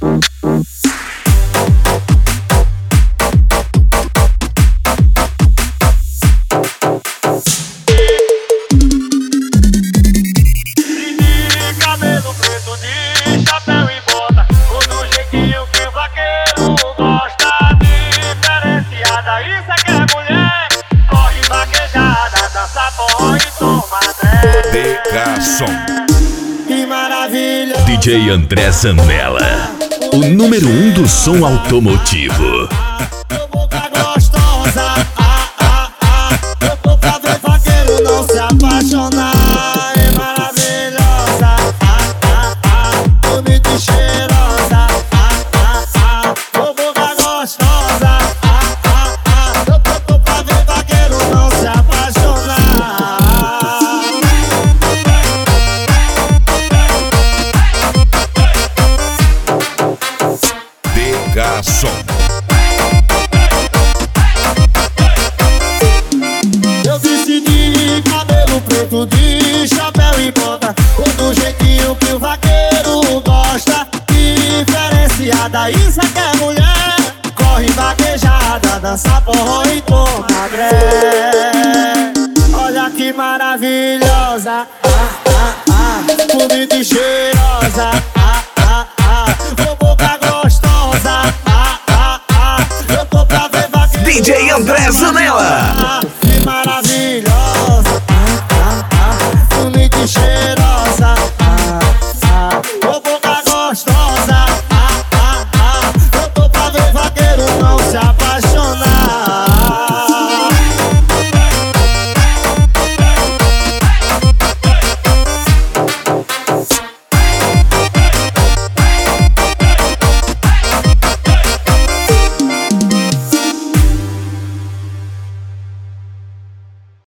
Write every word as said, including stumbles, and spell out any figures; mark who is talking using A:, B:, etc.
A: Que maravilha!
B: D J André Zanella, o número um do som automotivo.
A: Meu boca gostosa, ah, ah, ah. Eu tô pra ver vaqueiro não se apaixonar. É maravilhosa, ah, ah, ah. Bonita e cheirosa, ah, ah, ah. Meu boca gostosa, ah, ah, ah. Eu tô, tô pra ver vaqueiro não se apaixonar.
B: Garçom.
A: Eu vesti de cabelo preto, de chapéu e bota, do jeitinho que o vaqueiro gosta. Diferenciada, isso é que é mulher. Corre vaquejada, dança porró e toma gré. Olha que maravilhosa, ah, ah, ah. Bonita e cheirosa, ah, ah, ah. Com boca gostosa, ah, ah, ah. Eu tô pra ver vaqueiro
B: D J André Zanella.
A: que maravilhosa, ah, ah, ah. Bonita e cheirosa.